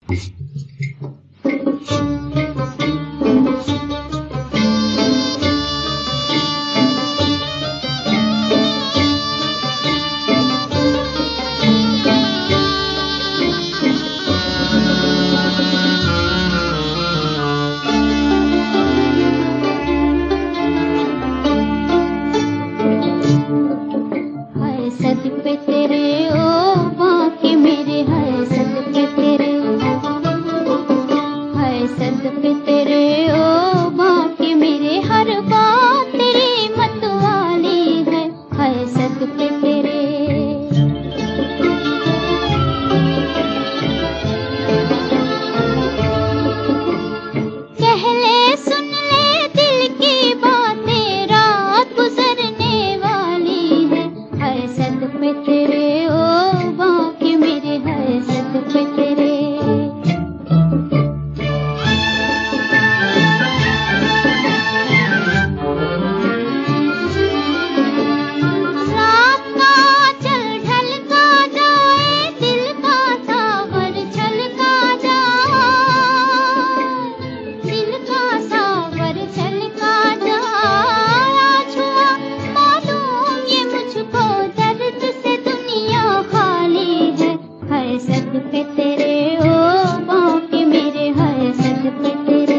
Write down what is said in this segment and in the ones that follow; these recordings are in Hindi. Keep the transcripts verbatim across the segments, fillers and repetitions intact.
सद पे तेरे ओ बाके मेरे, है सद पे तेरे, है सद पे तेरे ओ बाके मेरे, हर बात तेरी मतवाली है, है सद पे तेरे। कह ले सुन ले दिल की बातें, रात गुजरने वाली है, है सद पे तेरे ओ बाके मेरे, है सद पे तेरे। रात का चल ढलका जाए, दिल का सावर छलका जाए, दिल का सावर छलका जाए। आज हुआ मालूम ये मुझको, दर्द से दुनिया खाली है, है सद पे तेरे ओ बाके मेरे, है सद पे तेरे।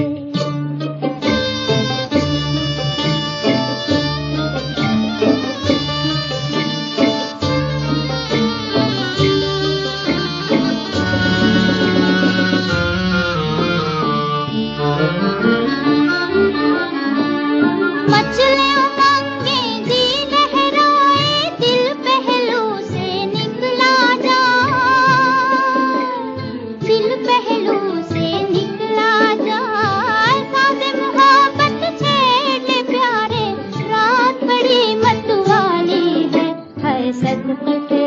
मचले उमंगे जी लहराए, दिल पहलू से निकला जाए, दिल पहलू से निकला जाए। साज़े मुहब्बत छेड़ ले प्यारे, रात बड़ी मतवाली है, है सद पे तेरे।